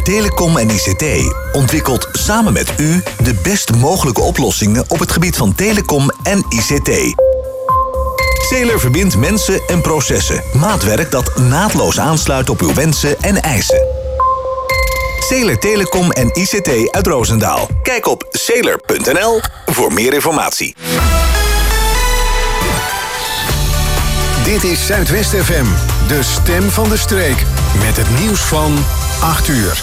Telecom en ICT ontwikkelt samen met u de best mogelijke oplossingen op het gebied van telecom en ICT. Sailor verbindt mensen en processen. Maatwerk dat naadloos aansluit op uw wensen en eisen. Sailor Telecom en ICT uit Roosendaal. Kijk op sailor.nl voor meer informatie. Dit is Zuidwest FM, de stem van de streek. Met het nieuws van 8 uur.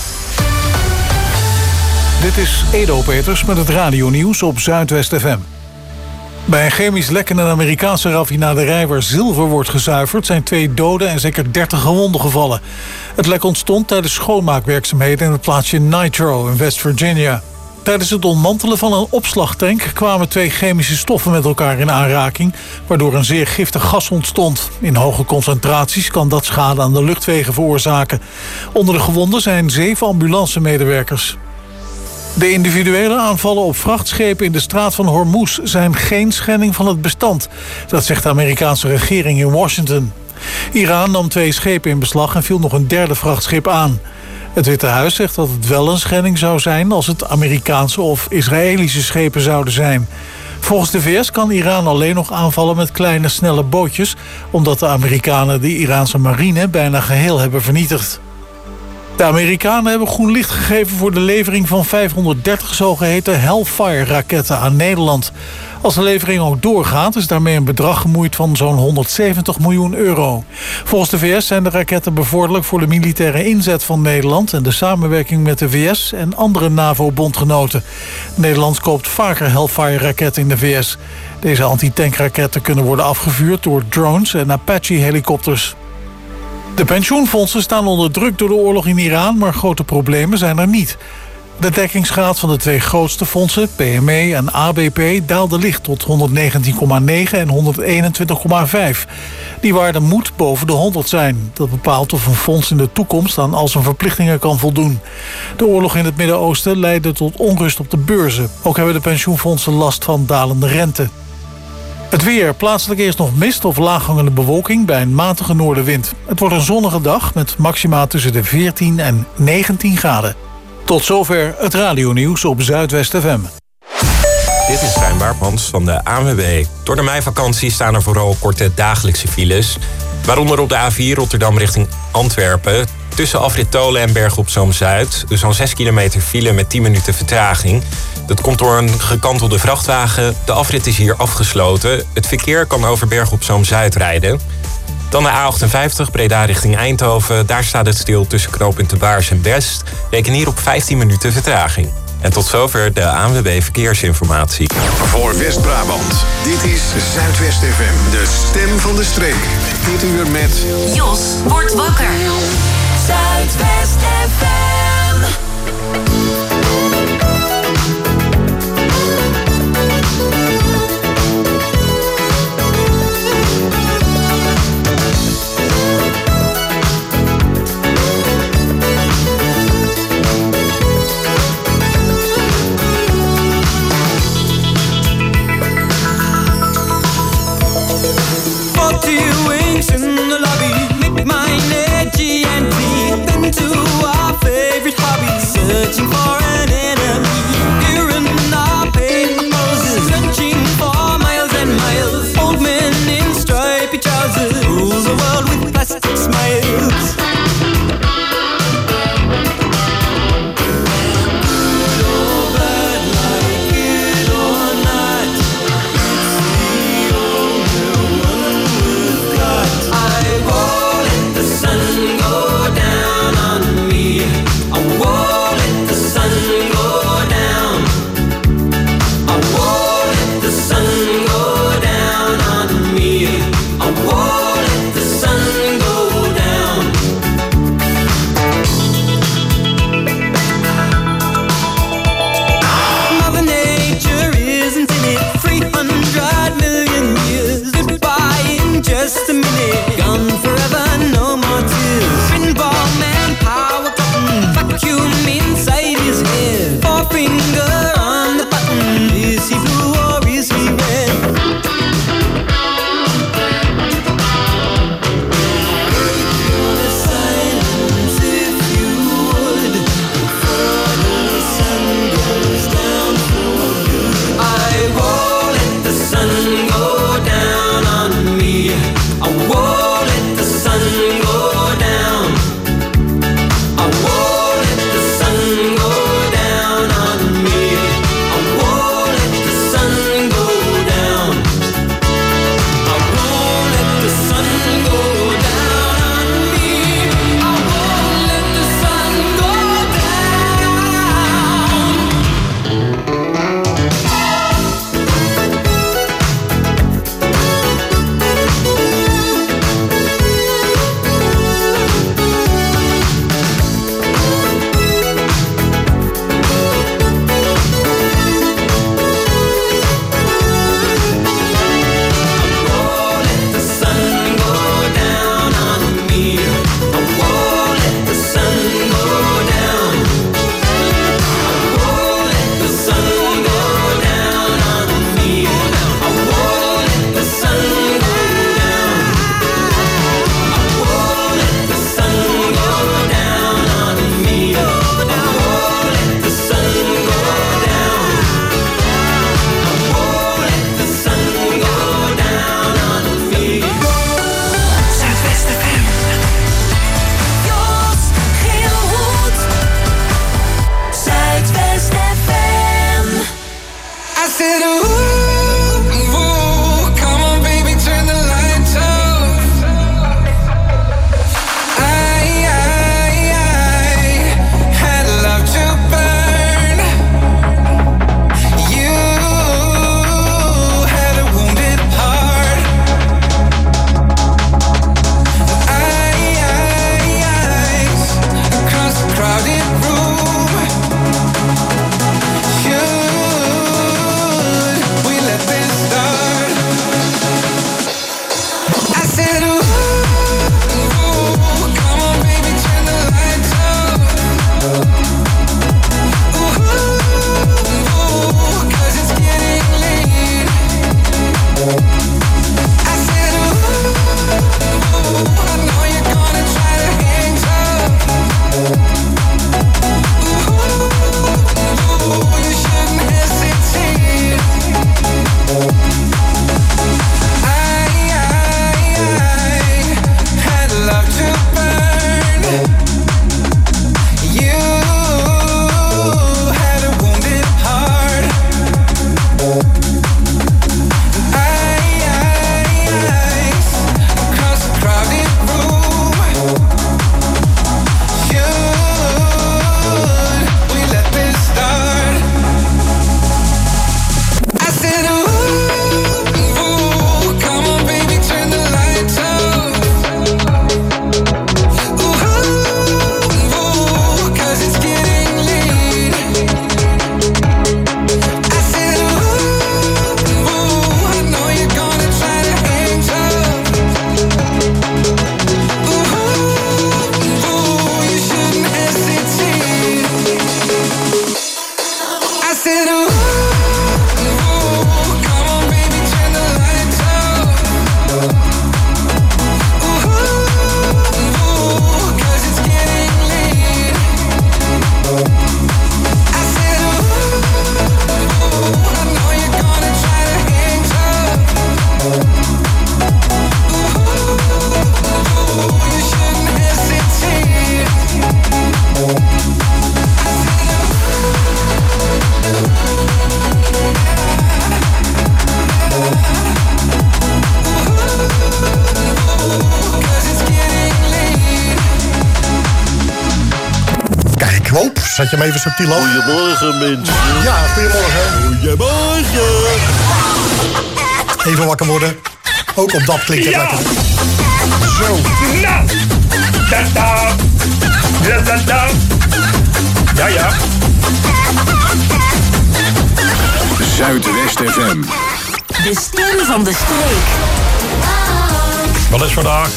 Dit is Edo Peters met het radionieuws op Zuidwest FM. Bij een chemisch lek in een Amerikaanse raffinaderij waar zilver wordt gezuiverd zijn 2 doden en zeker 30 gewonden gevallen. Het lek ontstond tijdens schoonmaakwerkzaamheden in het plaatsje Nitro in West Virginia. Tijdens het ontmantelen van een opslagtank kwamen 2 chemische stoffen met elkaar in aanraking, waardoor een zeer giftig gas ontstond. In hoge concentraties kan dat schade aan de luchtwegen veroorzaken. Onder de gewonden zijn 7 ambulancemedewerkers. De individuele aanvallen op vrachtschepen in de straat van Hormuz zijn geen schending van het bestand. Dat zegt de Amerikaanse regering in Washington. Iran nam 2 schepen in beslag en viel nog een 3e vrachtschip aan. Het Witte Huis zegt dat het wel een schending zou zijn als het Amerikaanse of Israëlische schepen zouden zijn. Volgens de VS kan Iran alleen nog aanvallen met kleine, snelle bootjes, omdat de Amerikanen de Iraanse marine bijna geheel hebben vernietigd. De Amerikanen hebben groen licht gegeven voor de levering van 530 zogeheten Hellfire-raketten aan Nederland. Als de levering ook doorgaat, is daarmee een bedrag gemoeid van zo'n 170 miljoen euro. Volgens de VS zijn de raketten bevorderlijk voor de militaire inzet van Nederland en de samenwerking met de VS en andere NAVO-bondgenoten. Nederland koopt vaker Hellfire-raketten in de VS. Deze antitankraketten kunnen worden afgevuurd door drones en Apache-helikopters. De pensioenfondsen staan onder druk door de oorlog in Iran, maar grote problemen zijn er niet. De dekkingsgraad van de 2 grootste fondsen, PME en ABP, daalde licht tot 119,9 en 121,5. Die waarde moet boven de 100 zijn. Dat bepaalt of een fonds in de toekomst aan al zijn verplichtingen kan voldoen. De oorlog in het Midden-Oosten leidde tot onrust op de beurzen. Ook hebben de pensioenfondsen last van dalende rente. Het weer. Plaatselijk eerst nog mist of laaghangende bewolking bij een matige noordenwind. Het wordt een zonnige dag met maxima tussen de 14 en 19 graden. Tot zover het radionieuws op Zuidwest FM. Dit is Stijn Baartmans van de ANWB. Door de meivakantie staan er vooral korte dagelijkse files. Waaronder op de A4 Rotterdam richting Antwerpen. Tussen afrit Tolen en Bergen op Zoom-Zuid. Zo'n 6 kilometer file met 10 minuten vertraging. Dat komt door een gekantelde vrachtwagen. De afrit is hier afgesloten. Het verkeer kan over Bergen op Zoom-Zuid rijden. Dan de A58 Breda richting Eindhoven. Daar staat het stil tussen knooppunt De Baars en Best. Reken hier op 15 minuten vertraging. En tot zover de ANWB Verkeersinformatie. Voor West-Brabant, dit is Zuidwest FM, de stem van de streek. Dit uur met Jos wordt wakker. Zuidwest FM. In the lobby, make my energy and deep into our favorite hobby. Searching for an enemy. Here in our paper poses, searching for miles and miles. Old men in stripy trousers rule the world with plastic smiles. Sun zet je hem even subtiel af. Goedemorgen, mensen. Ja, goedemorgen. Goedemorgen. Even wakker worden. Ook op dat klinkt het lekker. Zo. Nou, da-da. Da-da-da. Ja. Zuidwest FM. De stem van de streek. Wat is vandaag?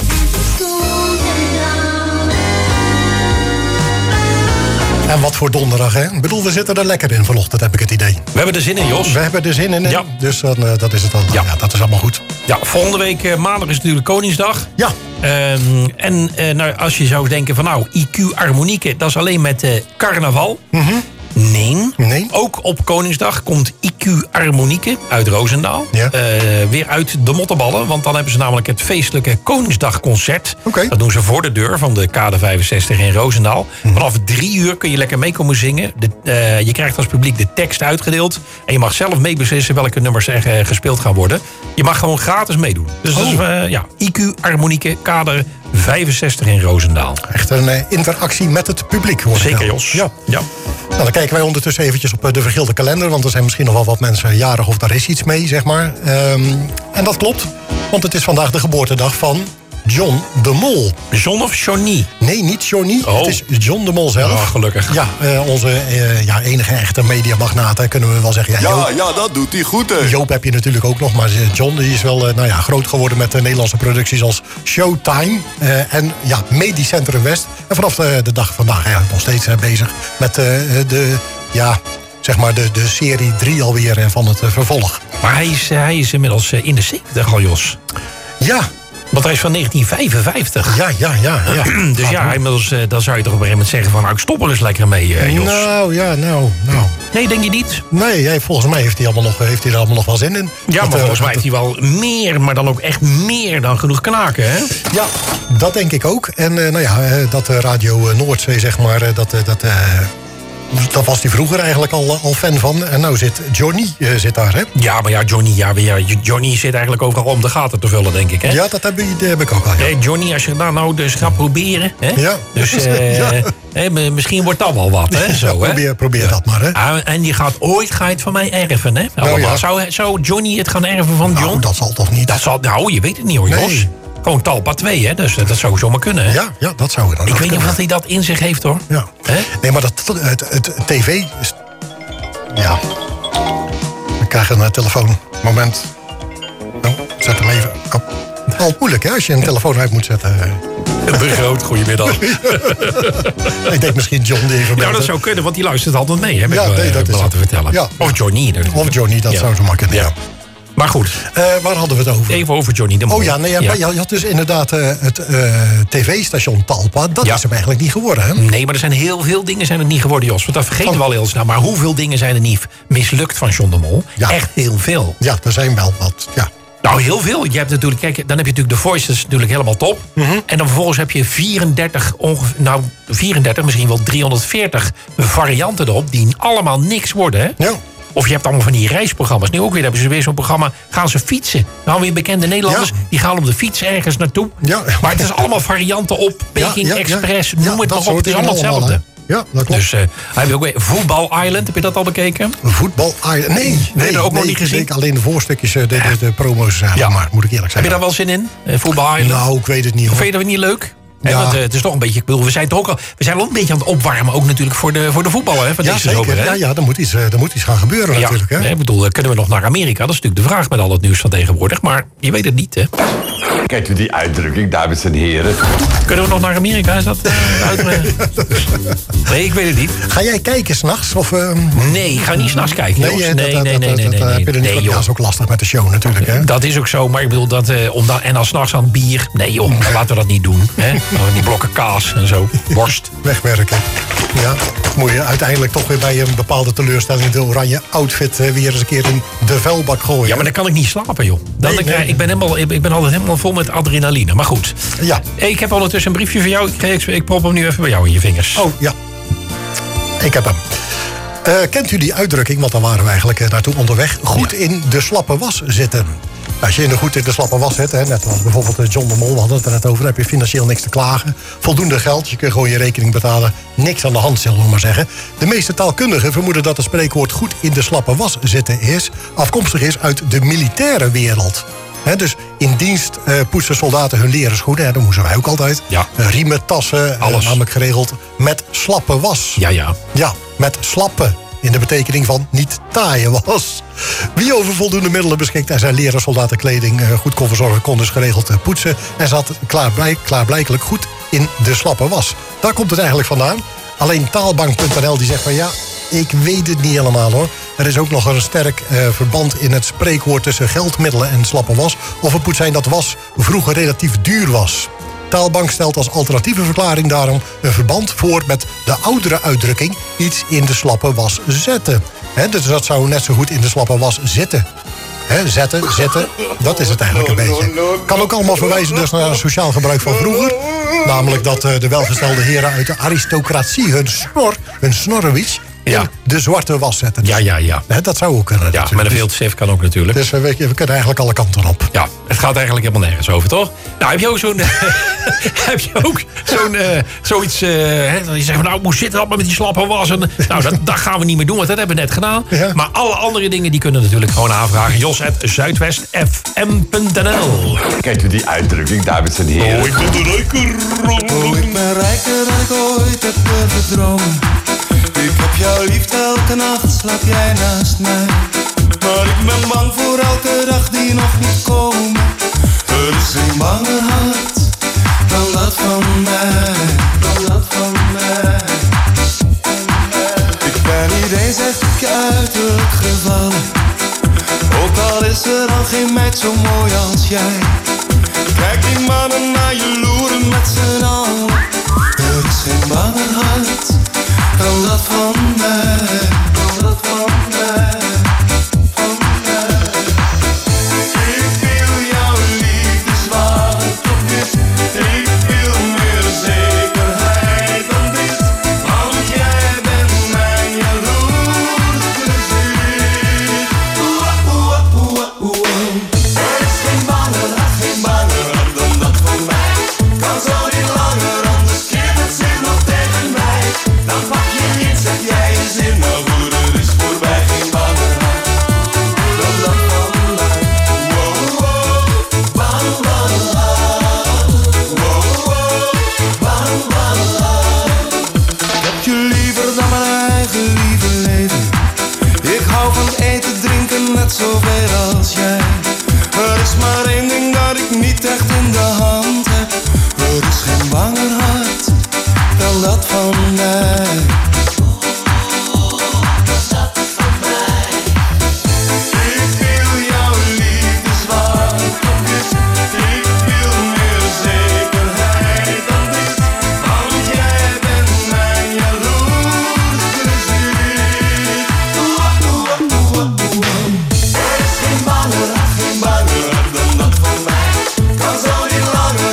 En wat voor donderdag, hè? Ik bedoel, we zitten er lekker in vanochtend, heb ik het idee. We hebben er zin in, Jos. We hebben er zin in, hè? Ja. Dus dan, dat is het dan. Ja. Ja, dat is allemaal goed. Ja, volgende week maandag is natuurlijk Koningsdag. Ja. Nou, als je zou denken van nou, IQ Harmonieke, dat is alleen met carnaval. Mhm. Nee. Ook op Koningsdag komt IQ Harmonieke uit Roosendaal. Ja. Weer uit de mottenballen. Want dan hebben ze namelijk het feestelijke Koningsdagconcert. Oké. Dat doen ze voor de deur van de Kade 65 in Roosendaal. Vanaf 3 uur kun je lekker mee komen zingen. Je krijgt als publiek de tekst uitgedeeld. En je mag zelf meebeslissen welke nummers er gespeeld gaan worden. Je mag gewoon gratis meedoen. Dus dat is IQ Harmonieke Kade 65 in Roosendaal. Echt een interactie met het publiek, hoor ik Zeker, wel. Jos. Ja. Ja. Nou, dan kijken wij ondertussen eventjes op de vergilde kalender. Want er zijn misschien nog wel wat mensen jarig of daar is iets mee, zeg maar. En dat klopt, want het is vandaag de geboortedag van John de Mol. John of Johnny? Nee, niet Johnny. Oh. Het is John de Mol zelf. Oh, gelukkig. Ja, onze enige echte mediamagnaat, hè, kunnen we wel zeggen. Ja, dat doet hij goed, hè. Joop heb je natuurlijk ook nog, maar John die is wel groot geworden met Nederlandse producties als Showtime en Medisch Centrum West. En vanaf de dag vandaag nog steeds bezig met de serie 3 alweer van het vervolg. Maar hij is inmiddels in de 70 al, Jos. Ja. Want hij is van 1955. Ja. Dus ja, inmiddels, dan zou je toch op een gegeven moment zeggen van nou, ik stop er eens lekker mee, Jos. Nou. Nee, denk je niet? Nee, volgens mij heeft hij er allemaal nog wel zin in. Ja, maar volgens mij heeft hij wel meer, maar dan ook echt meer dan genoeg knaken, hè? Ja, dat denk ik ook. En dat Radio Noordzee, zeg maar, dat was hij vroeger eigenlijk al fan van. En nou zit Johnny daar, hè? Ja, maar Johnny zit eigenlijk overal om de gaten te vullen, denk ik, hè? Ja, dat heb ik ook al. Ja. Hey, Johnny, als je dat nou dus gaat proberen, hè? Ja. Dus misschien wordt dat wel wat, hè? Zo, hè? Probeer dat maar, hè? En je gaat het van mij erven, hè? Zou Johnny het gaan erven van John? Nou, dat zal toch niet? Je weet het niet, hoor, Jos. Nee. Gewoon Talpa 2, hè? Dus dat zou zomaar kunnen, hè? Ja, dat zou het. Ik weet niet of hij dat in zich heeft, hoor. Ja. Nee, maar het tv... Ja. We krijgen een telefoon. Moment. Oh, zet hem even op. Al moeilijk, hè? Als je een telefoon uit moet zetten. Begroot, goedemiddag. Ik denk misschien John die even... Nou, dat zou kunnen, want die luistert altijd mee, hè? Dat is laten vertellen. Ja. Of Johnny. Of Johnny, dat zou zo maar kunnen, ja. Maar goed. Waar hadden we het over? Even over Johnny de Mol. Oh ja, je had dus inderdaad het tv-station Talpa. Dat is hem eigenlijk niet geworden, hè? Nee, maar er zijn heel veel dingen zijn het niet geworden, Jos. Want dat vergeten we al heel snel. Maar hoeveel dingen zijn er niet mislukt van John de Mol? Ja. Echt heel veel. Ja, er zijn wel wat, ja. Nou, heel veel. Je hebt natuurlijk, kijk, dan heb je natuurlijk The Voice, dat is natuurlijk helemaal top. En dan vervolgens heb je 34, misschien wel 340 varianten erop... die allemaal niks worden, hè? Ja. Of je hebt allemaal van die reisprogramma's. Nu ook weer hebben ze weer zo'n programma. Gaan ze fietsen? Nou, weer bekende Nederlanders. Die gaan op de fiets ergens naartoe. Ja. Maar het is allemaal varianten op. Peking Express, noem het maar op. Het is allemaal hetzelfde. Ja, dat klopt. Dus heb je ook weer Voetbal Island. Heb je dat al bekeken? Voetbal Island? Nee, ook nog niet gezien. Ik alleen de voorstukjes, de promo's, maar moet ik eerlijk zeggen. Heb je daar wel zin in? Voetbal Island? Nou, ik weet het niet. Of vind je dat niet leuk? Ja. Want het is toch een beetje, ik bedoel, we zijn ook een beetje aan het opwarmen, ook natuurlijk voor de voetbal, hè, van deze zeker. zomer. Hè? Ja, er moet iets gaan gebeuren natuurlijk. Hè? Ik bedoel, kunnen we nog naar Amerika? Dat is natuurlijk de vraag met al het nieuws van tegenwoordig, maar je weet het niet, hè. Kent u die uitdrukking, dames en heren? Kunnen we nog naar Amerika? Is dat Nee, ik weet het niet. Ga jij kijken s'nachts? Nee, ik ga niet s'nachts kijken, Nee, dat is ook lastig met de show natuurlijk, hè? Dat is ook zo, maar ik bedoel, en dan s'nachts aan het bier. Nee joh, dan laten we dat niet doen, hè. Die blokken kaas en zo, worst. Wegwerken. Ja, moet je uiteindelijk toch weer bij een bepaalde teleurstelling de oranje outfit weer eens een keer in de vuilbak gooien. Ja, maar dan kan ik niet slapen, joh. Ik ben altijd helemaal vol met adrenaline. Maar goed. Ja. Ik heb ondertussen een briefje voor jou. Ik prop hem nu even bij jou in je vingers. Oh, ja. Ik heb hem. Kent u die uitdrukking, want daar waren we eigenlijk naartoe onderweg, goed in de slappe was zitten? Als je goed in de slappe was zit, hè, net als bijvoorbeeld John de Mol, we hadden het er net over, dan heb je financieel niks te klagen. Voldoende geld, je kunt gewoon je rekening betalen. Niks aan de hand, zullen we maar zeggen. De meeste taalkundigen vermoeden dat het spreekwoord goed in de slappe was zitten afkomstig is uit de militaire wereld. Dus in dienst poetsen soldaten hun leren schoenen. Dat moesten wij ook altijd. Ja. Riemen, tassen, alles namelijk geregeld met slappe was. Ja. Ja, met slappe. In de betekening van niet taaie was. Wie over voldoende middelen beschikt en zijn leren soldatenkleding goed kon verzorgen, kon dus geregeld poetsen. En zat klaarblijkelijk goed in de slappe was. Daar komt het eigenlijk vandaan. Alleen taalbank.nl die zegt van ja, ik weet het niet helemaal hoor. Er is ook nog een sterk verband in het spreekwoord tussen geldmiddelen en slappe was. Of het moet zijn dat was vroeger relatief duur was. Taalbank stelt als alternatieve verklaring daarom een verband voor met de oudere uitdrukking iets in de slappe was zetten. Dus dat zou net zo goed in de slappe was zitten. Zetten, dat is het eigenlijk een beetje. Kan ook allemaal verwijzen dus naar een sociaal gebruik van vroeger. Namelijk dat de welgestelde heren uit de aristocratie hun snorrewitsch in de zwarte was zetten. Dus Ja. dat zou ook kunnen. Ja, met een veeltjesef kan ook natuurlijk. Dus we kunnen eigenlijk alle kanten op. Ja, het gaat eigenlijk helemaal nergens over, toch? Nou, heb je ook zoiets... dat je zegt van, nou, moest zitten allemaal met die slappe was. En, nou, dat gaan we niet meer doen, want dat hebben we net gedaan. Ja. Maar alle andere dingen, die kunnen natuurlijk gewoon aanvragen. Jos@zuidwestfm.nl. Kent u die uitdrukking, dames en heren? Ik ben rijker dan ik ooit heb durven dromen. Ik heb jou lief, elke nacht slaap jij naast mij. Maar ik ben bang voor elke dag die nog niet komt. Er is geen banger hart dan dat van mij. Ik ben niet eens echt op je uiterlijk gevallen. Ook al is er al geen meid zo mooi als jij. Kijk die mannen naar je loeren met z'n allen. Er is geen banger hart dan dat van mij. Ik wil jouw liefde zwart op wit. Ik wil meer zekerheid dan dit. Want jij bent mijn jaloerste ziel. Er is geen banger dan dat van mij. Kan zo niet langer, anders keert het zich nog tegen mij. Dan pak je niet, zeg jij je zin, maar goed, het is voorbij. Geen banger dan dat van mij. Ik heb je liever dan mijn eigen lieve leven. Ik hou van eten, drinken, net zoveel als jij. Er is maar één ding dat ik niet echt in de hand heb. Er is geen banger hart dan dat van mij. Ik wil jouw liefde zwart op wit. Ik wil meer zekerheid dan dit. Want jij bent mijn jaloerste ziel. Er is geen banger dan dat van mij. Kan zo niet langer,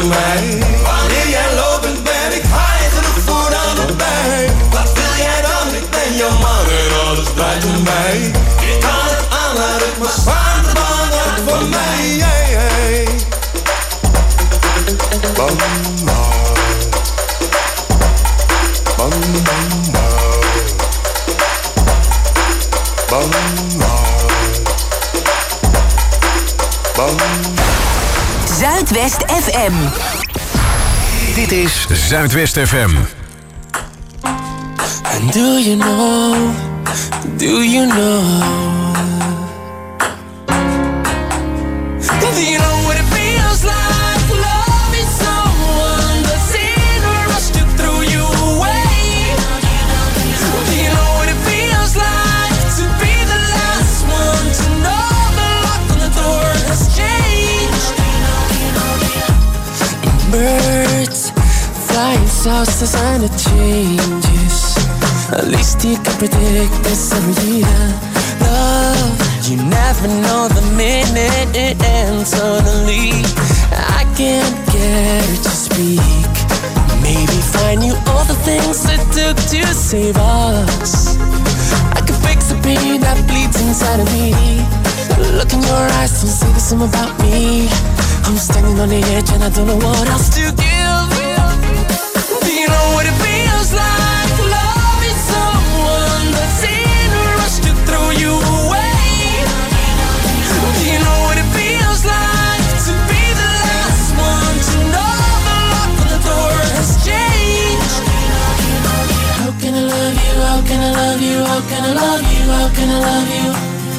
mij. Wanneer jij loopt ben ik high, genoeg voor allebei. Wat wil jij dan? Ik ben jouw man en alles draait om mij. Ik kan het aan, laat het maar zwaar te belangrijk voor mij. Hey, hey. Bam, bam, bam, bam. Zuidwest FM. Dit is Zuidwest FM. And do you know, do you know? Do you know what it feels like? Loving someone that's in a rush to throw you away. Do you know what it feels like to be the last one to know the lock on the door has changed? Birds flying south, the sign of changes. At least you can predict this every year. Love, you never know the minute it ends. Suddenly, I can't get her to speak. Maybe find you all the things it took to save us. I could fix the pain that bleeds inside of me. Look in your eyes, don't say the same about me. I'm standing on the edge and I don't know what else to give. Do you know what it feels like? Loving someone that's in a rush to throw you away. Do you know what it feels like to be the last one to know the lock on the door has changed? How can I love you? How can I love you? How can I love you? How can I love you?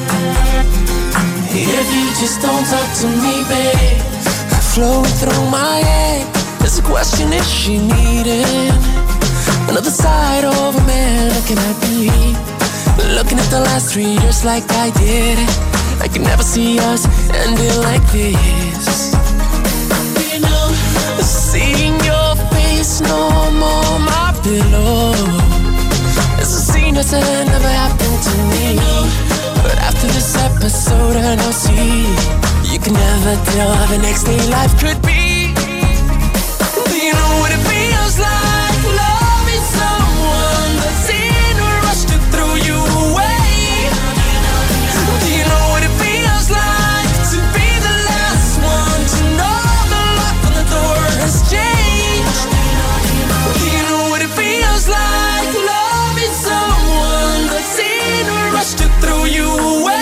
If you just don't talk to me, babe. Flowing through my head, there's a question, is she needing another side of a man? Can I be looking at the last 3 years like I did? I can never see us ending like this. You know, seeing your face no more my pillow. It's a scene that's never happened to me. But after this episode I know see, you can never tell how the next day life could be. Do you know what it feels like? Loving someone that's in a rush to throw you away. Do you know what it feels like to be the last one to know the lock on the door has changed? Do you know what it feels like? Loving someone that's in a rush to throw you away.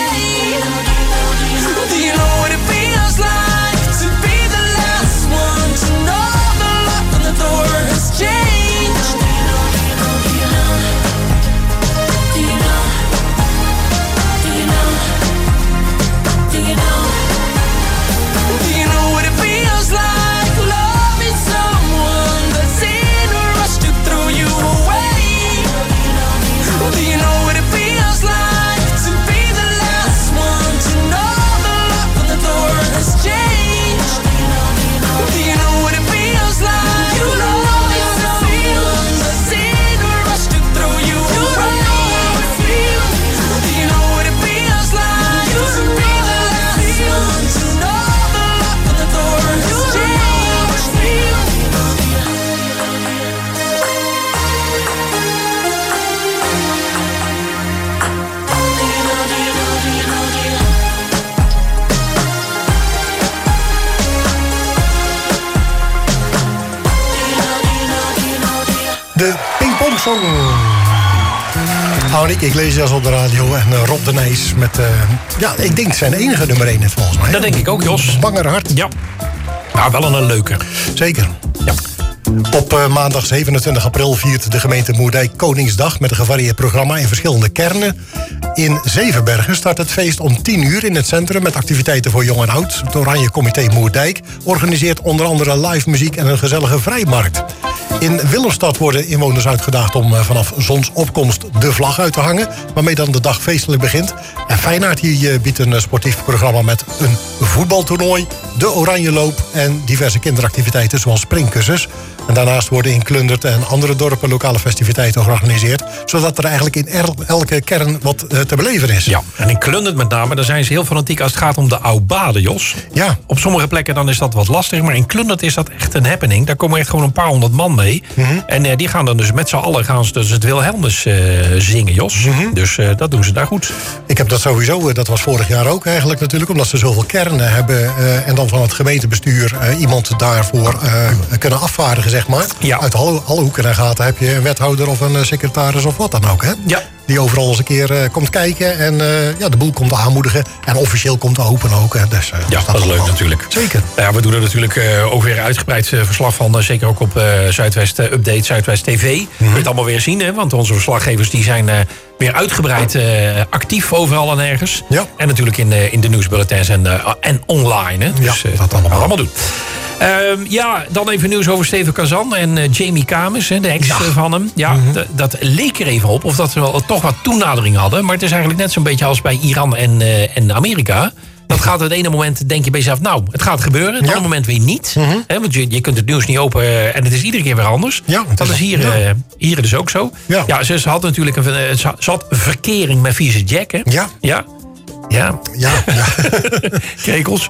Do you know what it feels like to be the last one to know the lock on the door has changed? Do you know? Do you know? Do you know? Do you know? Do you know what it feels like? Loving someone that's in a rush to throw you away. Do you know what it feels like to be the last one to know the lock on the door has changed? Do you know what it feels like? You know it's someone that's in a rush to throw you away. Do you know what it feels like to be the last one to know the lock on the door has changed? De pingpongsong. Annick, ik lees zelfs op de radio. En Rob de Nijs met, ja, ik denk zijn enige nummer 1 volgens mij. Dat denk ik ook, Jos. Banger hart. Ja. Maar wel een leuke. Zeker. Ja. Op maandag 27 april viert de gemeente Moerdijk Koningsdag met een gevarieerd programma in verschillende kernen. In Zevenbergen start het feest om 10 uur in het centrum met activiteiten voor jong en oud. Het Oranje Comité Moerdijk organiseert onder andere live muziek en een gezellige vrijmarkt. In Willemstad worden inwoners uitgedaagd om vanaf zonsopkomst de vlag uit te hangen, waarmee dan de dag feestelijk begint. En Feyenoord hier biedt een sportief programma met een voetbaltoernooi, de Oranjeloop en diverse kinderactiviteiten zoals springkussens. En daarnaast worden in Klundert en andere dorpen lokale festiviteiten georganiseerd. Zodat er eigenlijk in elke kern wat te beleven is. Ja, en in Klundert met name, daar zijn ze heel fanatiek als het gaat om de oudbaden, Jos. Ja. Op sommige plekken dan is dat wat lastig, maar in Klundert is dat echt een happening. Daar komen echt gewoon een paar honderd man mee. Mm-hmm. En die gaan dan dus met z'n allen gaan ze dus het Wilhelmus zingen, Jos. Mm-hmm. Dus dat doen ze daar goed. Ik heb dat sowieso, dat was vorig jaar ook eigenlijk natuurlijk, omdat ze zoveel kernen hebben en dan van het gemeentebestuur iemand daarvoor kunnen afvaardigen, zeg maar. Ja. Uit alle hoeken en gaten heb je een wethouder of een secretaris of wat dan ook, hè? Ja. Die overal eens een keer komt kijken en de boel komt aanmoedigen. En officieel komt open ook. Hè. Dus, ja, dat is leuk natuurlijk. Zeker. Ja, we doen er natuurlijk ook weer uitgebreid verslag van. Zeker ook op Zuidwest Update, Zuidwest TV. Mm-hmm. Kun je het allemaal weer zien, hè? Want onze verslaggevers die zijn weer uitgebreid actief overal en ergens. Ja. En natuurlijk in de nieuwsbulletins en online. Hè? Dus dat allemaal doen. Dan even nieuws over Steven Kazan en Jamie Kamis, de ex van hem. Ja, mm-hmm. Dat leek er even op, of dat ze wel toch wat toenadering hadden. Maar het is eigenlijk net zo'n beetje als bij Iran en Amerika. Dat gaat het ene moment, denk je bij jezelf, nou, het gaat gebeuren. Het andere moment weer niet. Mm-hmm. Want je kunt het nieuws niet open en het is iedere keer weer anders. Ja, dat is hier dus ook zo. Ja, ze had natuurlijk ze had verkering met vieze Jack, hè? Ja. Krekels.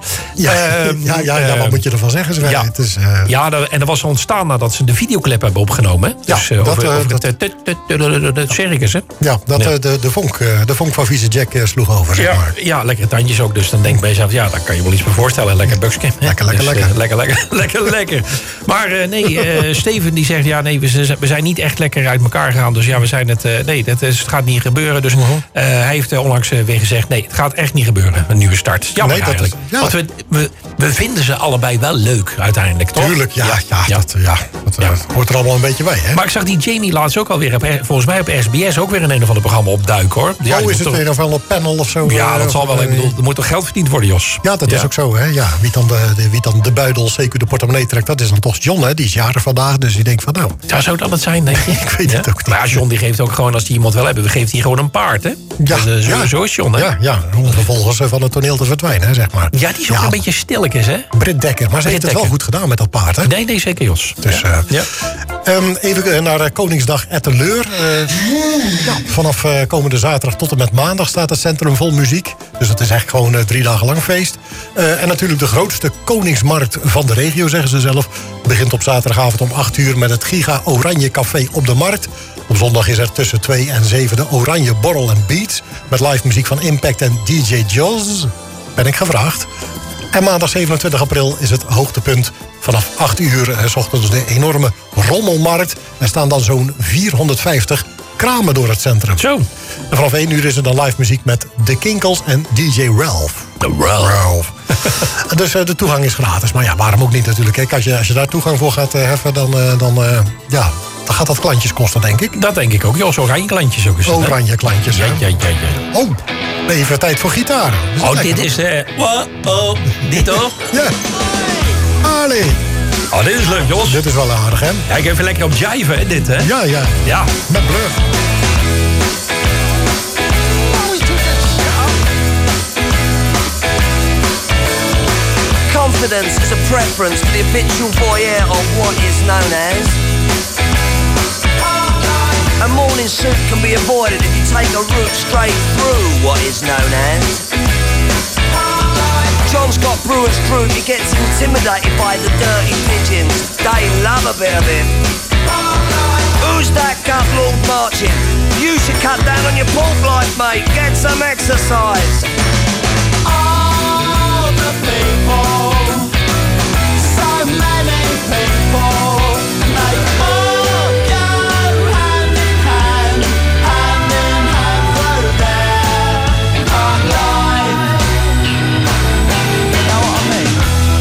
Wat moet je ervan zeggen? Sven? Ja, het is, en dat was ontstaan nadat ze de videoclip hebben opgenomen. Dus over het circus, hè? Ja, de vonk van vieze Jack sloeg over, zeg maar. Ja, lekkere tandjes ook. Dus dan denk ik bij jezelf, ja, daar kan je wel iets bij voorstellen. Lekker buksje. Lekker. Maar Steven die zegt, we zijn niet echt lekker uit elkaar gegaan. Dus ja, we zijn het gaat niet gebeuren. Dus hij heeft onlangs weer gezegd, nee, het gaat echt niet gebeuren, een nieuwe start. Jammer eigenlijk. Want we vinden ze allebei wel leuk uiteindelijk, toch? Tuurlijk, dat hoort er allemaal een beetje bij, hè? Maar ik zag die Jamie laatst ook alweer, volgens mij op SBS, ook weer een of ander programma opduiken, hoor. Ja, is het weer of wel een panel of zo? Ja, dat zal wel. Ik bedoel, er moet toch geld verdiend worden, Jos? Ja, dat is ook zo, hè? Ja, wie dan de buidel, zeker de portemonnee trekt, dat is dan toch John, hè? Die is jarig vandaag, dus die denkt van nou... Ja, zou dat het zijn, denk ik? Ik weet het ook niet. Maar John die geeft ook gewoon, als hij iemand wil hebben, geeft hij gewoon een paard, hè? Zo is John, hè? Ja, om vervolgens van het toneel te verdwijnen, hè, zeg maar. Ja, die is ook een beetje stilletjes, hè? Britt Dekker, maar ze heeft het wel goed gedaan met dat paard, hè? Nee, zeker, Jos. Dus, even naar Koningsdag Etteleur. Vanaf komende zaterdag tot en met maandag staat het centrum vol muziek. Dus het is echt gewoon 3 dagen lang feest. En natuurlijk de grootste koningsmarkt van de regio, zeggen ze zelf. Begint op zaterdagavond om 8 uur met het Giga Oranje Café op de Markt. Op zondag is er tussen 2 en 7 de Oranje Borrel en Beats. Met live muziek van Impact en DJ Joz. Ben ik gevraagd. En maandag 27 april is het hoogtepunt. Vanaf 8 uur 's ochtends de enorme rommelmarkt. Er staan dan zo'n 450 kramen door het centrum. Zo. En vanaf 1 uur is er dan live muziek met The Kinkles en DJ Ralph. Ralph. Dus de toegang is gratis. Maar ja, waarom ook niet natuurlijk. Kijk, als je daar toegang voor gaat heffen, dan gaat dat klantjes kosten, denk ik. Dat denk ik ook. Jos, oranje klantjes ook eens. Oranje klantjes. Ja. Oh, even tijd voor gitaar. Dit is... dit toch? Ja. Allee. Oh, dit is leuk, Jos. Dit is wel aardig, hè? Ja, ik even lekker op jiven, hè, dit, hè? Ja. Met Blur. Confidence is a preference for the habitual voyeur of what is known as. A morning suit can be avoided if you take a route straight through what is known as. John's got Brewer's Group, he gets intimidated by the dirty pigeons. They love a bit of him. Who's that gut lord marching? You should cut down on your pork life, mate. Get some exercise. All the people, so many people, they all go hand in hand through their life. You know what I mean?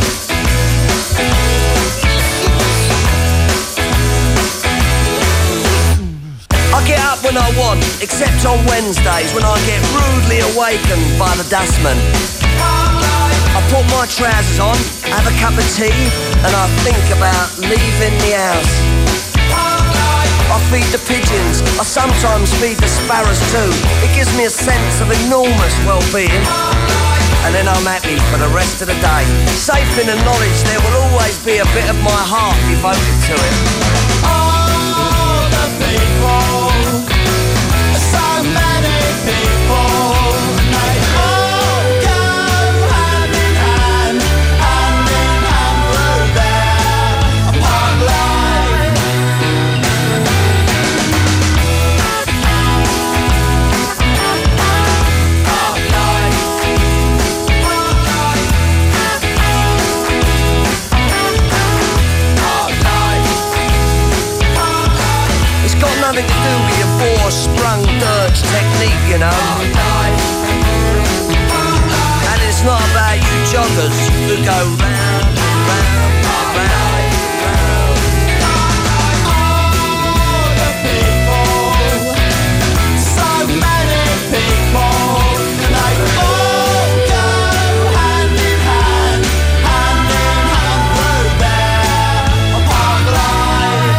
I get up when I want, except on Wednesdays when I get rudely awakened by the dustman. I put my trousers on, have a cup of tea, and I think about leaving the house. I feed the pigeons, I sometimes feed the sparrows too. It gives me a sense of enormous well-being. and then I'm happy for the rest of the day. Safe in the knowledge there will always be a bit of my heart devoted to it. All the people, so many people, they all go hand in hand through their park life. Nothing to do with your four-sprung dirge technique, you know. And it's not about you joggers who go round, round, round, round. All the people, so many people, they all go hand in hand through their park life.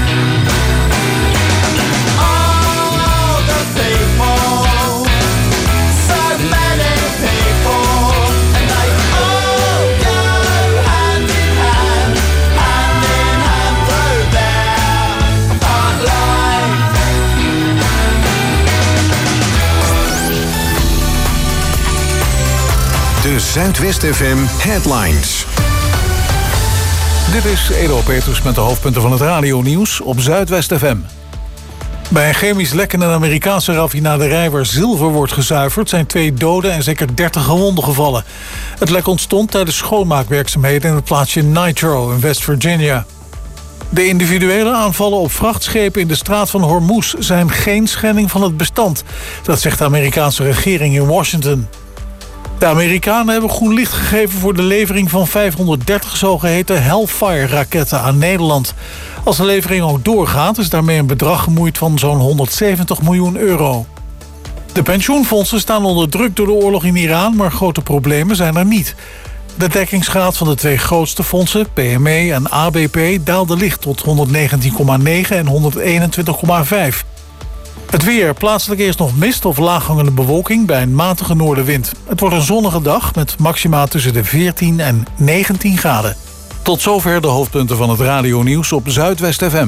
De Zuidwest FM Headlines. Dit is Edo Peters met de hoofdpunten van het radionieuws op Zuidwest FM. Bij een chemisch lek in een Amerikaanse raffinaderij waar zilver wordt gezuiverd zijn 2 doden en zeker 30 gewonden gevallen. Het lek ontstond tijdens schoonmaakwerkzaamheden in het plaatsje Nitro in West Virginia. De individuele aanvallen op vrachtschepen in de straat van Hormuz zijn geen schending van het bestand. Dat zegt de Amerikaanse regering in Washington. De Amerikanen hebben groen licht gegeven voor de levering van 530 zogeheten Hellfire-raketten aan Nederland. Als de levering ook doorgaat is daarmee een bedrag gemoeid van zo'n 170 miljoen euro. De pensioenfondsen staan onder druk door de oorlog in Iran, maar grote problemen zijn er niet. De dekkingsgraad van de 2 grootste fondsen, PME en ABP, daalde licht tot 119,9 en 121,5. Het weer, plaatselijk eerst nog mist of laaghangende bewolking bij een matige noordenwind. Het wordt een zonnige dag met maxima tussen de 14 en 19 graden. Tot zover de hoofdpunten van het radionieuws op Zuidwest FM.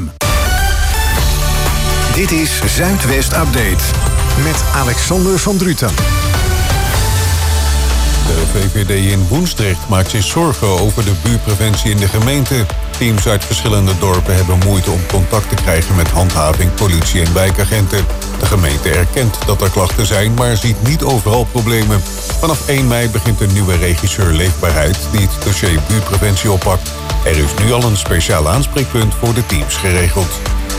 Dit is Zuidwest Update met Alexander van Druten. De VVD in Woensdrecht maakt zich zorgen over de buurtpreventie in de gemeente. Teams uit verschillende dorpen hebben moeite om contact te krijgen met handhaving, politie en wijkagenten. De gemeente erkent dat er klachten zijn, maar ziet niet overal problemen. Vanaf 1 mei begint een nieuwe regisseur Leefbaarheid die het dossier buurtpreventie oppakt. Er is nu al een speciaal aanspreekpunt voor de teams geregeld.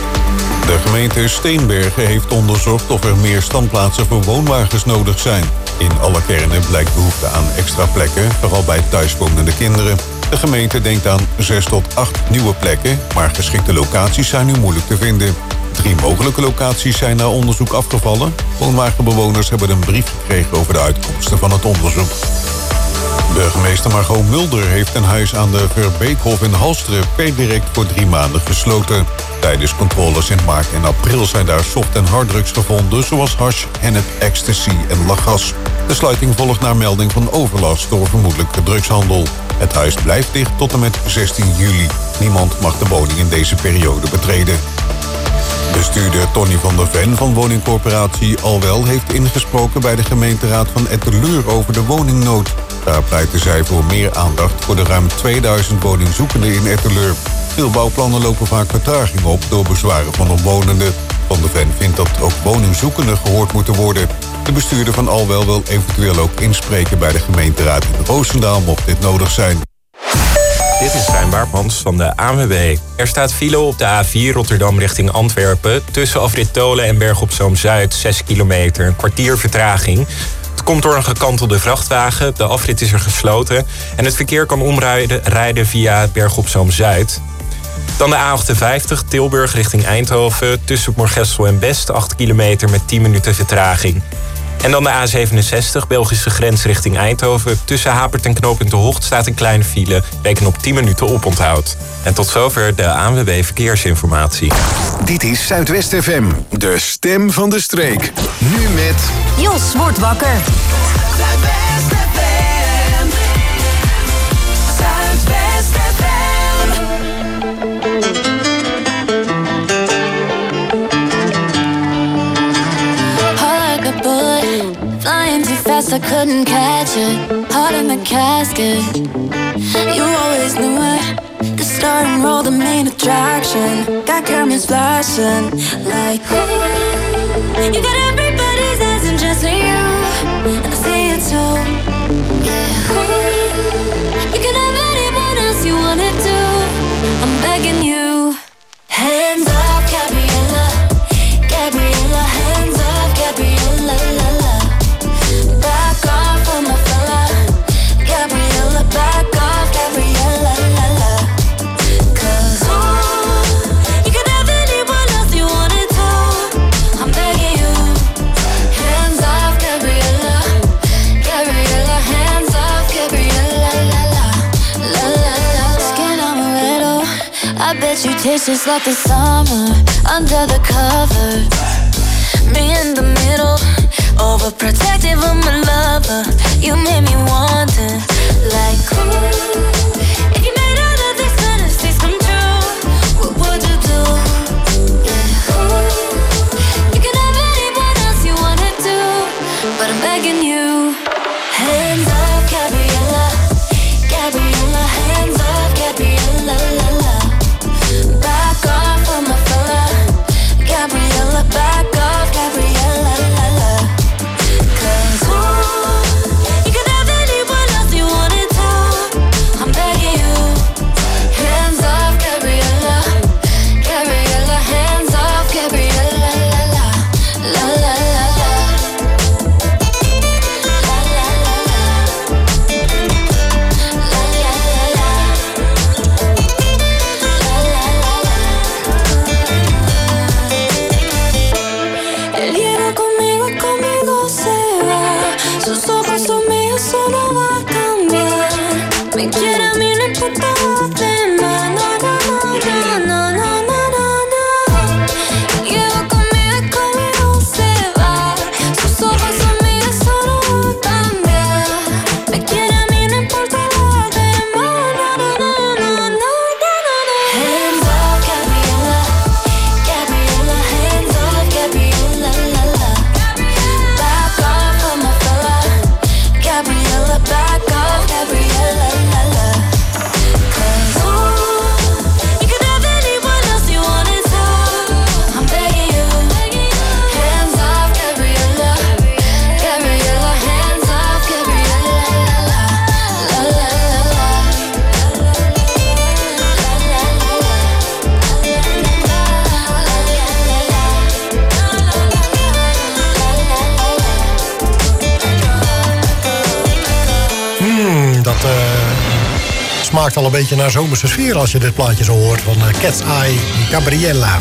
De gemeente Steenbergen heeft onderzocht of er meer standplaatsen voor woonwagens nodig zijn. In alle kernen blijkt behoefte aan extra plekken, vooral bij thuiswonende kinderen. De gemeente denkt aan 6 tot 8 nieuwe plekken, maar geschikte locaties zijn nu moeilijk te vinden. 3 mogelijke locaties zijn na onderzoek afgevallen. Woonwagenbewoners hebben een brief gekregen over de uitkomsten van het onderzoek. Burgemeester Margot Mulder heeft een huis aan de Verbeekhof in Halsteren per direct voor 3 maanden gesloten. Tijdens controles in maart en april zijn daar soft- en harddrugs gevonden, zoals hash, hennep, ecstasy en lachgas. De sluiting volgt naar melding van overlast door vermoedelijke drugshandel. Het huis blijft dicht tot en met 16 juli. Niemand mag de woning in deze periode betreden. Bestuurder Tony van der Ven van woningcorporatie Alwel heeft ingesproken bij de gemeenteraad van Etteleur over de woningnood. Daar pleiten zij voor meer aandacht voor de ruim 2000 woningzoekenden in Etteleur. Veel bouwplannen lopen vaak vertraging op door bezwaren van omwonenden. Van der Ven vindt dat ook woningzoekenden gehoord moeten worden. De bestuurder van Alwel wil eventueel ook inspreken bij de gemeenteraad in Roosendaal mocht dit nodig zijn. Dit is Stijn Baartmans van de ANWB. Er staat file op de A4 Rotterdam richting Antwerpen. Tussen afrit Tolen en Berg op Zoom Zuid 6 kilometer, een kwartier vertraging. Het komt door een gekantelde vrachtwagen. De afrit is er gesloten. En het verkeer kan omrijden via Berg op Zoom Zuid. Dan de A58 Tilburg richting Eindhoven. Tussen Moergestel en Best 8 kilometer met 10 minuten vertraging. En dan de A67 Belgische grens richting Eindhoven. Tussen Hapert en knooppunt De Hocht staat een kleine file. Reken op 10 minuten oponthoud. En tot zover de ANWB Verkeersinformatie. Dit is Zuidwest FM, de stem van de streek. Nu met... Jos wordt wakker. Zuidwest FM. I couldn't catch it. Heart in the casket. You always knew it. The starting role, the main attraction. Got cameras flashing like, ooh. You got everybody's eyes and just you. And I see it too. Yeah, ooh. You can have anyone else you wanted to. I'm begging you. Hands off, Gabriella. Gabriella, hands off, Gabriella, la la. Back off on my fella. Gabriella, back off, Gabriella, la la. Cause you can have anyone else you wanted to. I'm begging you. Hands off, Gabriella. Gabriella, hands off, Gabriella, la la. La la la. Skin amaretto. I bet you taste just like the summer under the covers. Me in the middle, overprotective of my lover. You made me wonder, like, ooh, if you made all of these fantasies come true, what would you do? Yeah, ooh, you can have anyone else you wanted to, but I'm begging you. Hands off, Gabriella. Gabriella, hands off, Gabriella, la la. Back off on my fella. Gabriella, back off, Gabriella, la la. Cause you can have anyone else you wanted to. I'm begging you. Hands off, Gabriella. Gabriella, hands off, Gabriella, la la. La la la la. La la la la. La la la la. Él viene conmigo y conmigo se va. Sus ojos son míos, eso no va a cambiar. Me quiere a mí, no importa los demás. No, no, no, no, no, no, no, no. Él viene conmigo y conmigo se va. Sus ojos son míos, eso no va a cambiar. Me quiere a mí, no importa los demás. No, no, no, no, no, no, no. Hands off, Gabriella. Gabriella, hands off, Gabriella, la la. Back off on my fella. Gabriella, back off, Gabriella, la la. Cause you can have anyone else you wanted to. I'm begging you. Hands off, Gabriella. Gabriella, hands off, Gabriella, la la. La la la la. Dat smaakt al een beetje naar zomerse sfeer als je dit plaatje zo hoort van Cat's Eye, Gabriella.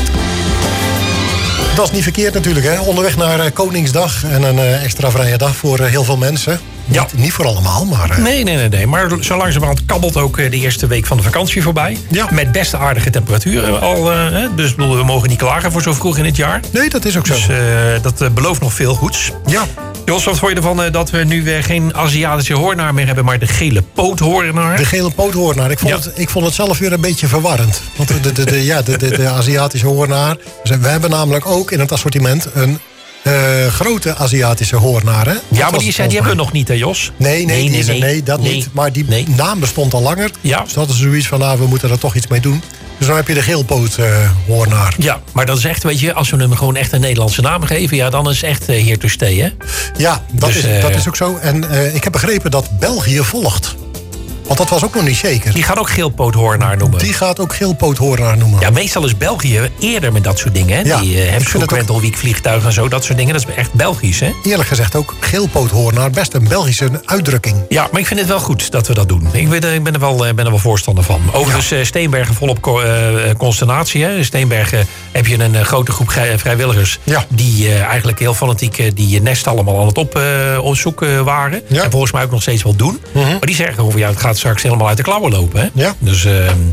Dat is niet verkeerd natuurlijk, hè? Onderweg naar Koningsdag en een extra vrije dag voor heel veel mensen. Ja. Niet voor allemaal, maar... Nee. Maar zo langzamerhand kabbelt ook de eerste week van de vakantie voorbij. Ja. Met best aardige temperaturen al. Dus ik bedoel, we mogen niet klagen voor zo vroeg in het jaar. Nee, dat is ook zo. Dus dat belooft nog veel goeds. Ja. Jos, wat vond je ervan dat we nu geen Aziatische hoornaar meer hebben, maar de gele poothoornaar? De gele poothoornaar. Ik vond het zelf weer een beetje verwarrend. Want de Aziatische hoornaar... We hebben namelijk ook in het assortiment een grote Aziatische hoornaar. Hè? Ja, maar die hebben we nog niet, hè Jos? Nee, dat niet. Maar die naam bestond al langer. Ja. Dus dat is zoiets van, we moeten er toch iets mee doen. Dus dan heb je de geelpoothoornaar. Ja, maar dat is echt, weet je, als we hem gewoon echt een Nederlandse naam geven, ja, dan is het echt here to stay, hè? Ja, dat is ook zo. En ik heb begrepen dat België volgt. Want dat was ook nog niet zeker. Die gaat ook geelpoothoornaar noemen. Die gaat ook geelpoothoornaar noemen. Ja, meestal is België eerder met dat soort dingen. Hè? Ja, die Rental Week vliegtuigen en zo, dat soort dingen. Dat is echt Belgisch, hè? Eerlijk gezegd ook geelpoothoornaar. Best een Belgische uitdrukking. Ja, maar ik vind het wel goed dat we dat doen. Ik ben er wel voorstander van. Overigens, Steenbergen volop consternatie. Hè? Steenbergen heb je een grote groep vrijwilligers... die eigenlijk heel fanatiek die nest allemaal aan het opzoeken waren. Ja. En volgens mij ook nog steeds wel doen. Maar die zeggen over, het gaat straks helemaal uit de klauwen lopen. Hè? Ja. Dus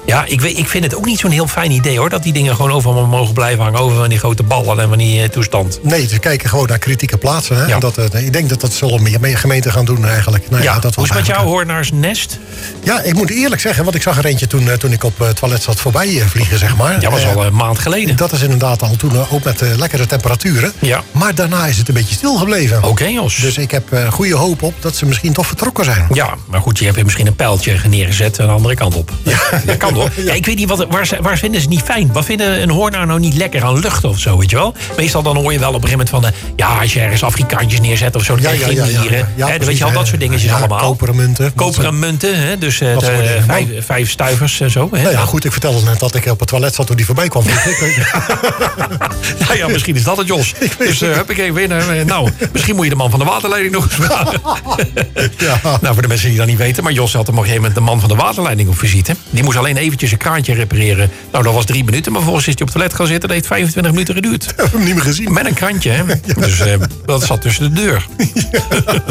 Ja, ik vind het ook niet zo'n heel fijn idee hoor. Dat die dingen gewoon overal mogen blijven hangen. Over van die grote ballen en van die toestand. Nee, ze kijken gewoon naar kritieke plaatsen. Hè? Ja. En ik denk dat zullen meer gemeenten gaan doen eigenlijk. Nou, ja, dat hoe is het met jou hoornaarsnest? Ja, ik moet eerlijk zeggen, want ik zag er eentje toen ik op het toilet zat voorbij vliegen, zeg maar. Ja, dat was al een maand geleden. Dat is inderdaad al toen ook met lekkere temperaturen. Ja. Maar daarna is het een beetje stil gebleven. Oké, Jos. Dus ik heb goede hoop op dat ze misschien toch vertrokken zijn. Ja, maar goed, je hebt misschien een pijltje neergezet aan de andere kant op. Ja. Dat kan toch? Ja, ik weet niet, waar vinden ze niet fijn? Wat vinden een hoornaar nou niet lekker aan lucht of zo, weet je wel? Meestal dan hoor je wel op een gegeven moment van... als je ergens Afrikaantjes neerzet of zo, dan krijg je geen mieren. Dan weet je al dat soort dingetjes allemaal. Koperen munten. Koperen munten, hè? Dus 5 stuivers en zo. Hè? Nou ja, goed, ik vertelde net dat ik op het toilet zat toen die voorbij kwam. Nou ja, misschien is dat het, Jos. Dus heb ik even weer. Nou, misschien moet je de man van de waterleiding nog eens vragen. Ja. Nou, voor de mensen die dat niet weten, maar Jos had op een gegeven moment de man van de waterleiding op visite. Die moest alleen eventjes een kraantje repareren. Nou, dat was 3 minuten, maar vervolgens is hij op het toilet gaan zitten. Dat heeft 25 minuten geduurd. Ik heb hem niet meer gezien. Met een krantje, hè? Ja. Dus dat zat tussen de deur. Ja.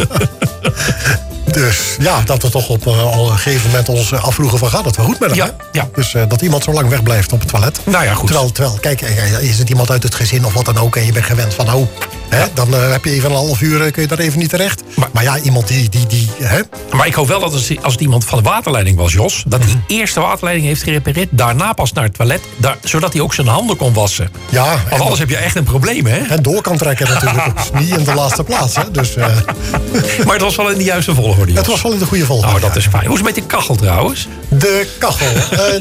Dus ja, dat we toch op een gegeven moment ons afvroegen van gaat het wel goed met hem? Ja, ja. Dus dat iemand zo lang wegblijft op het toilet. Nou ja, goed. Terwijl kijk, is het iemand uit het gezin of wat dan ook en je bent gewend van dan heb je even een half uur, kun je daar even niet terecht. Maar ja, iemand die hè? Maar ik hoop wel dat als het iemand van de waterleiding was, Jos, dat hij eerst de waterleiding heeft gerepareerd, daarna pas naar het toilet, zodat hij ook zijn handen kon wassen. Ja. Want anders heb je echt een probleem, hè? En door kan trekken natuurlijk ook niet in de laatste plaats, hè? Dus, maar het was wel in de juiste volgorde, Jos. Het was wel in de goede volgorde. Nou, dat is fijn. Hoe is het met die kachel trouwens? De kachel.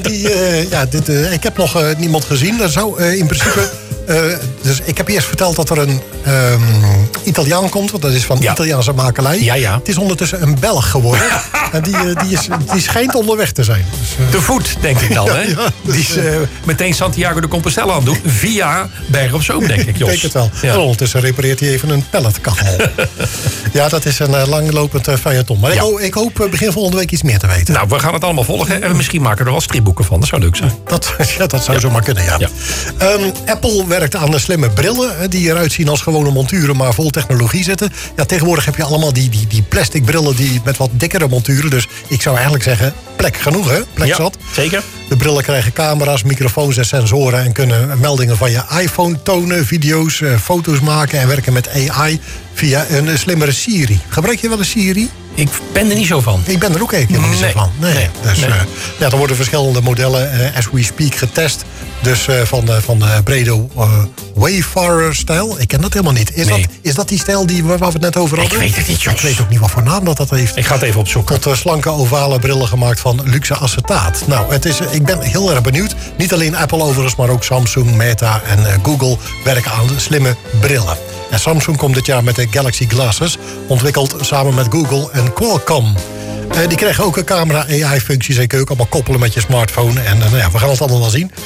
Ik heb nog niemand gezien. Er zou in principe... dus ik heb eerst verteld dat er een Italiaan komt. Want dat is van Italiaanse makelij. Ja, ja. Het is ondertussen een Belg geworden. En die schijnt onderweg te zijn. Dus, te voet, denk ik dan, hè? Ja, dus, die is meteen Santiago de Compostela aan het doen. Via Berg op Zoom, denk ik, Jos. Ik denk het wel. Ja. En ondertussen repareert hij even een pelletkachel. Ja, dat is een langlopend feuilleton. Maar ik hoop begin volgende week iets meer te weten. Nou, we gaan het allemaal volgen. En misschien maken we er wel stripboeken van. Dat zou leuk zijn. Dat zou zomaar kunnen, ja. Apple werkt aan de slimme brillen. Die eruit zien als gewone monturen, maar vol technologie zitten. Ja, tegenwoordig heb je allemaal die plastic brillen die met wat dikkere monturen. Dus ik zou eigenlijk zeggen, plek genoeg, hè? Plek zat. Zeker. De brillen krijgen camera's, microfoons en sensoren en kunnen meldingen van je iPhone tonen, video's, foto's maken en werken met AI via een slimmere Siri. Gebruik je wel een Siri? Ik ben er niet zo van. Ik ben er ook helemaal niet zo van. Nee. Dus er worden verschillende modellen as we speak getest. Dus van de brede Wayfarer-stijl. Ik ken dat helemaal niet. Is dat die stijl waar we het net over hadden? Ik weet het niet, Jos. Ik weet ook niet wat voor naam dat heeft. Ik ga het even opzoeken. Tot slanke ovale brillen gemaakt van luxe acetaat. Nou, ik ben heel erg benieuwd. Niet alleen Apple overigens, maar ook Samsung, Meta en Google werken aan slimme brillen. En Samsung komt dit jaar met de Galaxy Glasses, ontwikkeld samen met Google en Qualcomm. Die krijgen ook een camera, AI-functies en kun je ook allemaal koppelen met je smartphone. En we gaan het allemaal wel zien.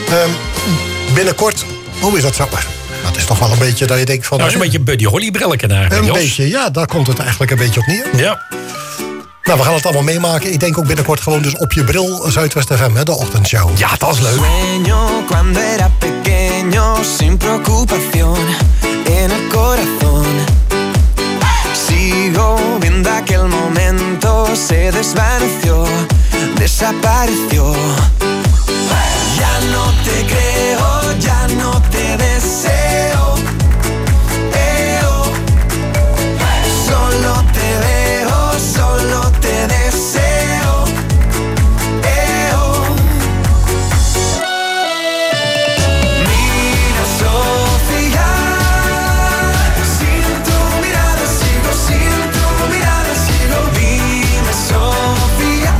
Binnenkort, hoe is dat zo? Dat is toch wel een beetje dat je denkt van... Nou, is een beetje Buddy Holly brilletje eigenlijk, Een beetje, ja, daar komt het eigenlijk een beetje op neer. Ja. Nou, we gaan het allemaal meemaken. Ik denk ook binnenkort gewoon dus op je bril Zuidwest FM, hè, de ochtendshow. Ja, dat is leuk. Sueño cuando era pequeño, sin preocupación en el corazón. Sigo viendo aquel momento, se desvaneció, desapareció. Ya no te creo, ya no te deseo. Solo te veo, solo te deseo. Mira, Sofía, sin tu mirada sigo, sin tu mirada sigo. Dime, Sofía,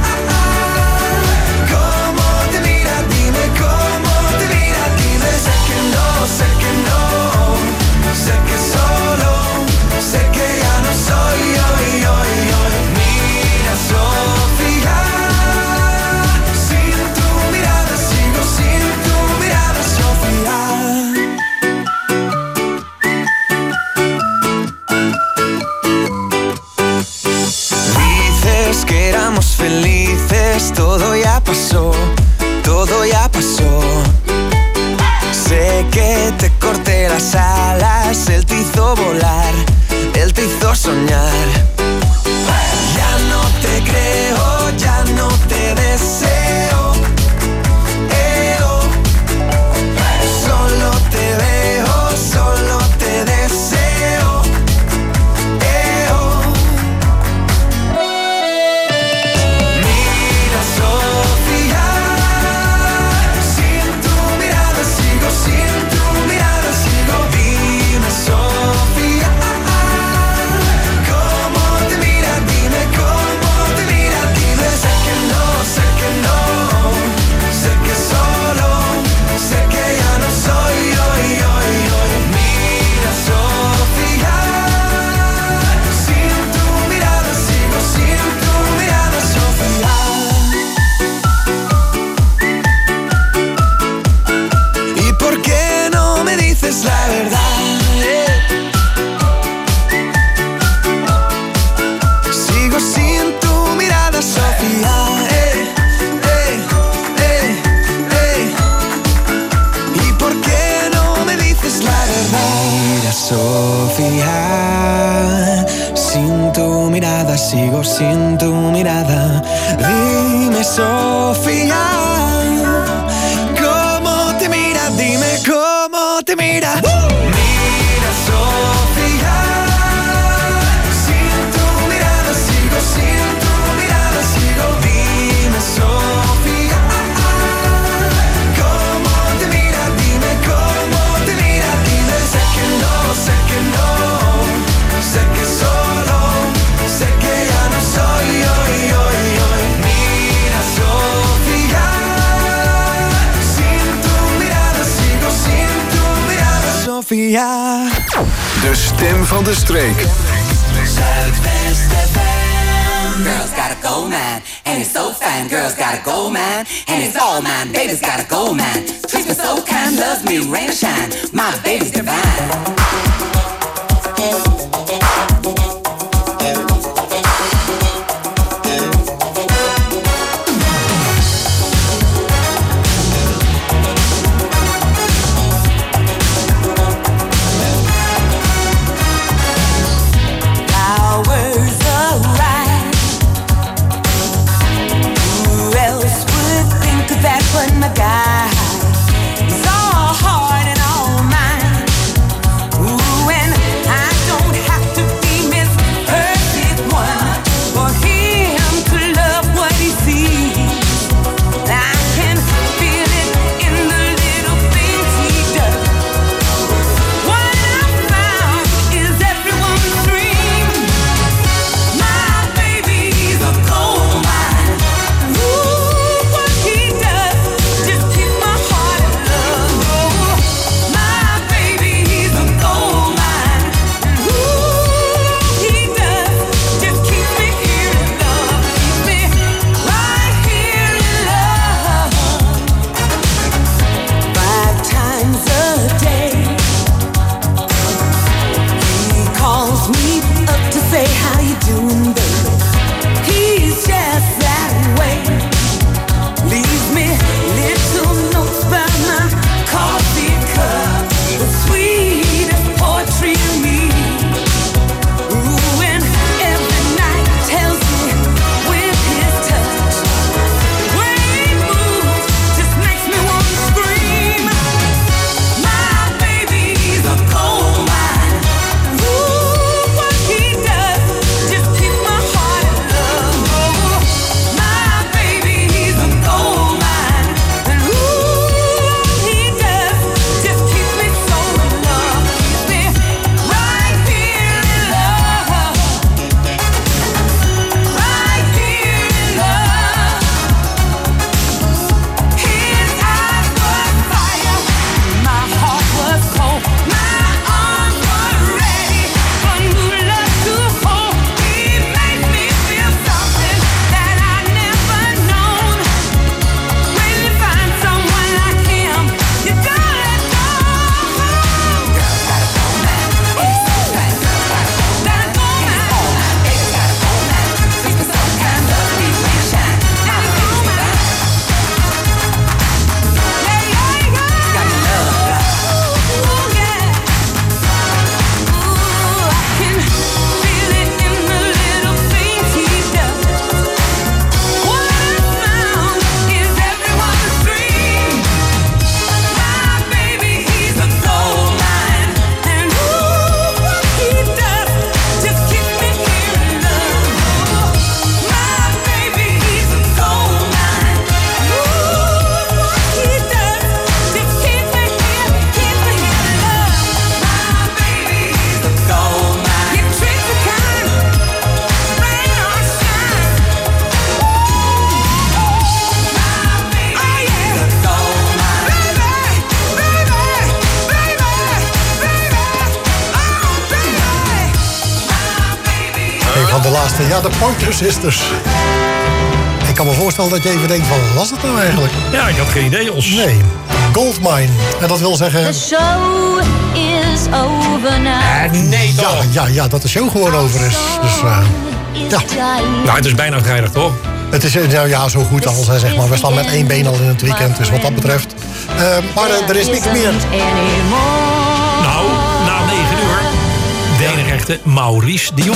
cómo te mira, dime cómo te mira, dime. Sé que no, sé que no, sé que solo, sé que ya no soy yo. Mira, Sofía, sin tu mirada sigo, sin tu mirada, Sofía. Dices que éramos felices, todo ya pasó, todo ya pasó. Sé que te corté las alas, él te hizo volar, él te hizo soñar. Ya no te creo, ya no te deseo. Sofía, sin tu mirada sigo sin tu mirada. Dime, Sofía, ¿cómo te mira? Dime cómo te mira. Mira, Sofía, sin tu mirada sigo, sin tu mirada sigo. Dime, Sofía, ¿cómo te mira? Dime cómo te mira. Dime, sé que no, sé que no, sé que solo, sé que ya no soy hoy, hoy, hoy. Mira, Sofía, sin tu mirada sigo, sin tu mirada, Sofía. De stem van de streek. Zuidwest FM. Girls got a gold man, and it's so fine. Girls got a gold man, and it's all mine. Baby's got a gold man, treats me so kind, loves me rain or shine. My baby's divine. My guy is all heart and all mind. Ooh, and I don't have to be Miss Perfect One for him to love what he sees. I can feel it in the little things he does. What I found is everyone's dream. My baby's a gold mine. Ooh, what he does just keep my heart in love. Oh, my baby, he's a gold mine. Ooh, he does just keep me here in love. Keep me right here in love. 5 times a day he calls me up to say how you doing, baby. He's just that way. Leaves me little notes by my coffee cup, the sweetest poetry to me. Ooh, and every night tells me with his touch. The way he moves just makes me want to scream. My baby's a gold mine. Ooh, what he does just keep my heart in love. Oh, my baby, he's a gold mine. And ooh, he does just keep me so in love. Keep me right here in love. Right here in love. His eyes were fire, my heart was cold. My arms were ready for new love to hold. He makes me feel something that I never known. When you find someone like him, you don't let go. Girls got a gold man, and it's so fine. Girls got a gold man, and it's all mine. Baby's got a gold man, treats me so kind, loves me rain or shine. My baby's divine. Yeah, yeah, yeah. Got me love. Ooh, yeah. Ooh, I can feel it in the little things he does. What I found is everyone's dream. My baby, he's a gold mine. And ooh, what he does just keeps me here in love. My baby, he's a gold mine. Ooh, what he does just keep me here in love. My baby, he's a gold mine. He treats me kind, rain or shine. My baby, he's a gold mine. Baby, baby, Een van de laatste, ja, de Pointer Sisters. Ik kan me voorstellen dat je even denkt van, wat was dat nou eigenlijk? Ja, ik had geen idee, Os. Nee, Goldmine. En dat wil zeggen... The show is over now. Nee, toch? Ja, dat de show gewoon over is. Dus, ja. Nou, het is bijna vrijdag, toch? Het is nou ja, zo goed als, hè, zeg maar. We staan met 1 been al in het weekend, dus wat dat betreft. Maar er is niks meer. Nou, na 9 uur. echte Maurice de Jong.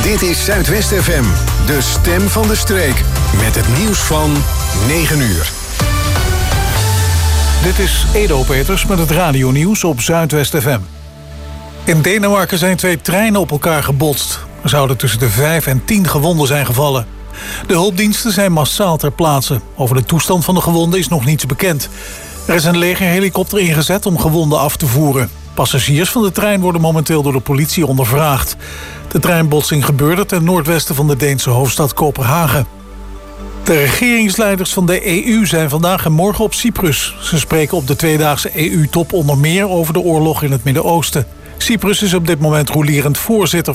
Dit is Zuidwest FM, de stem van de streek. Met het nieuws van 9 uur. Dit is Edo Peters met het radionieuws op Zuidwest FM. In Denemarken zijn 2 treinen op elkaar gebotst. Er zouden tussen de 5 en 10 gewonden zijn gevallen. De hulpdiensten zijn massaal ter plaatse. Over de toestand van de gewonden is nog niets bekend. Er is een legerhelikopter ingezet om gewonden af te voeren. Passagiers van de trein worden momenteel door de politie ondervraagd. De treinbotsing gebeurde ten noordwesten van de Deense hoofdstad Kopenhagen. De regeringsleiders van de EU zijn vandaag en morgen op Cyprus. Ze spreken op de tweedaagse EU-top onder meer over de oorlog in het Midden-Oosten. Cyprus is op dit moment rolerend voorzitter